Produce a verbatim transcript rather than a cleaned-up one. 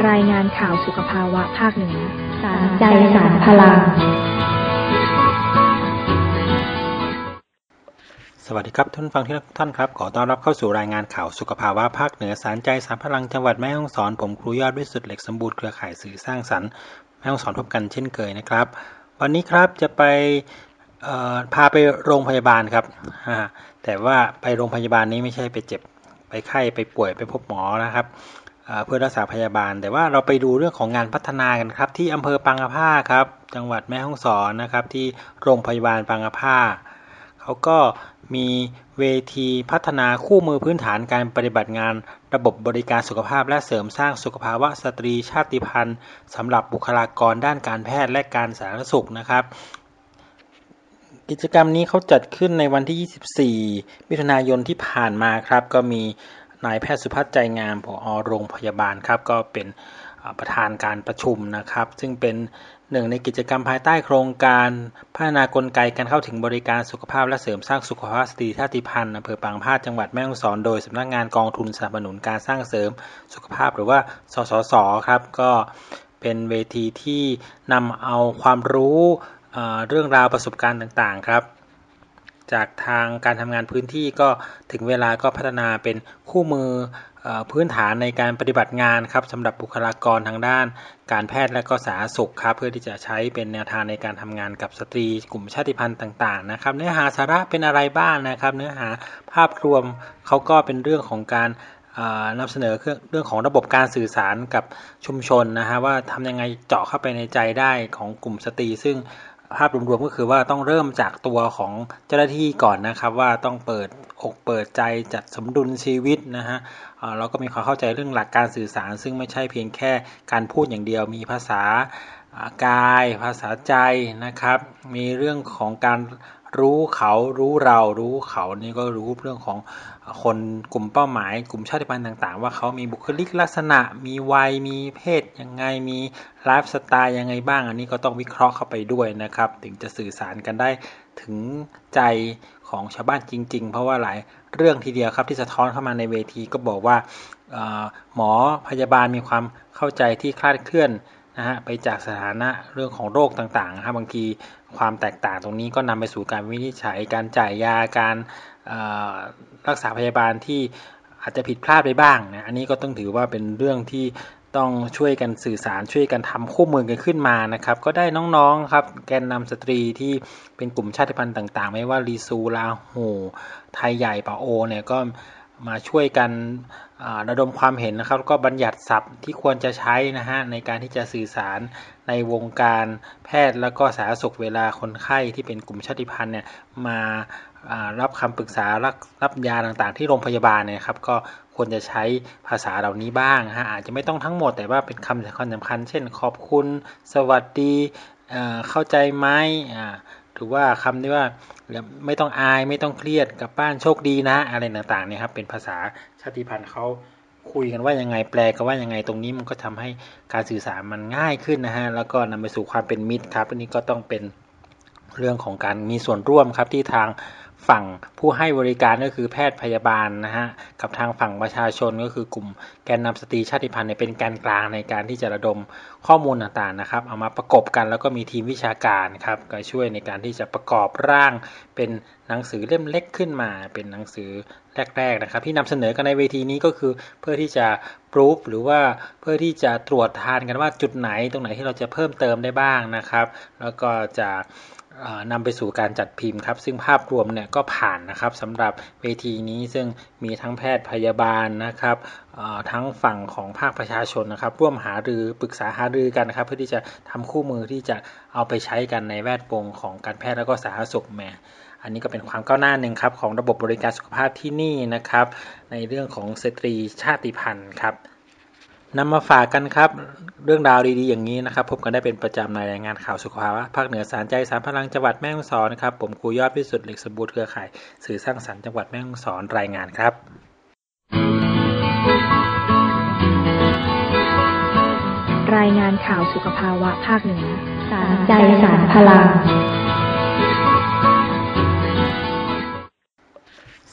รายงานข่าวสุขภาวะภาคเหนือสารใจสารพลังสวัสดีครับท่านฟังที่รักทุกท่านครับขอต้อนรับเข้าสู่รายงานข่าวสุขภาวะภาคเหนือสารใจสารพลังจังหวัดแม่ฮ่องสอนผมครูยอดวิสุทธิ์เหล็กสมบูรณ์เครือข่ายสื่อสร้างสรรค์แม่ฮ่องสอนพบกันเช่นเคยนะครับวันนี้ครับจะไปพาไปโรงพยาบาลครับแต่ว่าไปโรงพยาบาลนี้ไม่ใช่ไปเจ็บไปไข้ไปป่วยไปพบหมอนะครับเพื่อรักษาพยาบาลแต่ว่าเราไปดูเรื่องของงานพัฒนากันครับที่อำเภอปางกะพร้าครับจังหวัดแม่ฮ่องสอนนะครับที่โรงพยาบาลปางกะพร้าเขาก็มีเวทีพัฒนาคู่มือพื้นฐานการปฏิบัติงานระบบบริการสุขภาพและเสริมสร้างสุขภาวะสตรีชาติพันธุ์สำหรับบุคลากรด้านการแพทย์และการสาธารณสุขนะครับกิจกรรมนี้เขาจัดขึ้นในวันที่ยี่สิบสี่มิถุนายนที่ผ่านมาครับก็มีนายแพทย์สุภัทรใจงามผอ.โรงพยาบาลครับก็เป็นประธานการประชุมนะครับซึ่งเป็นหนึ่งในกิจกรรมภายใต้โครงการพัฒนากลไกการเข้าถึงบริการสุขภาพและเสริมสร้างสุขภาวะสตรีชาติพันธุ์อำเภอปางกะพร้าจังหวัดแม่ฮ่องสอนโดยสำนักงานกองทุนสนับสนุนการสร้างเสริมสุขภาพหรือว่าสสส.ครับก็เป็นเวทีที่นำเอาความรู้เรื่องราวประสบการณ์ต่างๆครับจากทางการทำงานพื้นที่ก็ถึงเวลาก็พัฒนาเป็นคู่มือพื้นฐานในการปฏิบัติงานครับสำหรับบุคลากรทางด้านการแพทย์และก็สาธารณสุขครับเพื่อที่จะใช้เป็นแนวทางในการทำงานกับสตรีกลุ่มชาติพันธุ์ต่างๆนะครับเนื้อหาสาระเป็นอะไรบ้างนะครับเนื้อหาภาพรวมเขาก็เป็นเรื่องของการนำเสนอเรื่องของระบบการสื่อสารกับชุมชนนะฮะว่าทำยังไงเจาะเข้าไปในใจได้ของกลุ่มสตรีซึ่งภาพรวมๆก็คือว่าต้องเริ่มจากตัวของเจ้าหน้าที่ก่อนนะครับว่าต้องเปิดอกเปิดใจจัดสมดุลชีวิตนะฮะเราก็มีความเข้าใจเรื่องหลักการสื่อสารซึ่งไม่ใช่เพียงแค่การพูดอย่างเดียวมีภาษากายภาษาใจนะครับมีเรื่องของการรู้เขารู้เรารู้เขานี่ก็รู้เรื่องของคนกลุ่มเป้าหมายกลุ่มชาติพันธุ์ต่างๆว่าเขามีบุคลิกลักษณะมีวัยมีเพศยังไงมีไลฟ์สไตล์ยังไงบ้างอันนี้ก็ต้องวิเคราะห์เข้าไปด้วยนะครับถึงจะสื่อสารกันได้ถึงใจของชาวบ้านจริงๆเพราะว่าหลายเรื่องทีเดียวครับที่สะท้อนเข้ามาในเวทีก็บอกว่าหมอพยาบาลมีความเข้าใจที่คลาดเคลื่อนนะฮะไปจากสถานะเรื่องของโรคต่างๆนะครับบางทีความแตกต่างตรงนี้ก็นำไปสู่การวินิจฉัยการจ่ายยาการรักษาพยาบาลที่อาจจะผิดพลาดไปบ้างนะอันนี้ก็ต้องถือว่าเป็นเรื่องที่ต้องช่วยกันสื่อสารช่วยกันทำคู่มือกันขึ้นมานะครับก็ได้น้องๆครับแกนนำสตรีที่เป็นกลุ่มชาติพันธุ์ต่างๆไม่ว่าลีซูลาหูไทยใหญ่ปาโอเนี่ยก็มาช่วยกันระดมความเห็นนะครับแล้วก็บัญญัติศัพท์ที่ควรจะใช้นะฮะในการที่จะสื่อสารในวงการแพทย์แล้วก็สาธารณสุขเวลาคนไข้ที่เป็นกลุ่มชาติพันธุ์เนี่ยมารับคำปรึกษารับรับยาต่างๆที่โรงพยาบาลเนี่ยครับก็ควรจะใช้ภาษาเหล่านี้บ้างฮะอาจจะไม่ต้องทั้งหมดแต่ว่าเป็นคำสำคัญสำคัญเช่นขอบคุณสวัสดีเข้าใจไหมหรือว่าคำที่ว่าไม่ต้องอายไม่ต้องเครียดกับบ้านโชคดีนะอะไรต่างๆเนี่ยครับเป็นภาษาชาติพันธุ์เขาคุยกันว่ายังไงแปลกันว่ายังไงตรงนี้มันก็ทำให้การสื่อสารมันง่ายขึ้นนะฮะแล้วก็นำไปสู่ความเป็นมิตรครับอันนี้ก็ต้องเป็นเรื่องของการมีส่วนร่วมครับที่ทางฝั่งผู้ให้บริการก็คือแพทย์พยาบาลนะฮะกับทางฝั่งประชาชนก็คือกลุ่มแกนนำสตรีชาติพันธุ์เนี่ยเป็นแกนกลางในการที่จะระดมข้อมูลต่างๆนะครับเอามาประกบกันแล้วก็มีทีมวิชาการครับก็ช่วยในการที่จะประกอบร่างเป็นหนังสือเล่มเล็กขึ้นมาเป็นหนังสือแรกๆนะครับที่นำเสนอกันในเวทีนี้ก็คือเพื่อที่จะพรูฟหรือว่าเพื่อที่จะตรวจทานกันว่าจุดไหนตรงไหนที่เราจะเพิ่มเติมได้บ้างนะครับแล้วก็จะนำไปสู่การจัดพิมพ์ครับซึ่งภาพรวมเนี่ยก็ผ่านนะครับสำหรับเวทีนี้ซึ่งมีทั้งแพทย์พยาบาลนะครับทั้งฝั่งของภาคประชาชนนะครับร่วมหารือปรึกษาหารือกันนะครับเพื่อที่จะทำคู่มือที่จะเอาไปใช้กันในแวดวงของการแพทย์และก็สาธารณสุขแม่อันนี้ก็เป็นความก้าวหน้าหนึ่งครับของระบบบริการสุขภาพที่นี่นะครับในเรื่องของสตรีชาติพันธุ์ครับนำมาฝากกันครับเรื่องราวดีๆอย่างนี้นะครับพบกันได้เป็นประจำในรายงานข่าวสุขภาวะภาคเหนือสารใจสารพลังจังหวัดแม่ฮ่องสอนนะครับผมครูยอดวิสุทธิ์เหล็กสมบูรณ์เครือข่ายสื่อสร้างสรรค์จังหวัดแม่ฮ่องสอนรายงานครับรายงานข่าวสุขภาวะภาคเหนือสารใจสารพลัง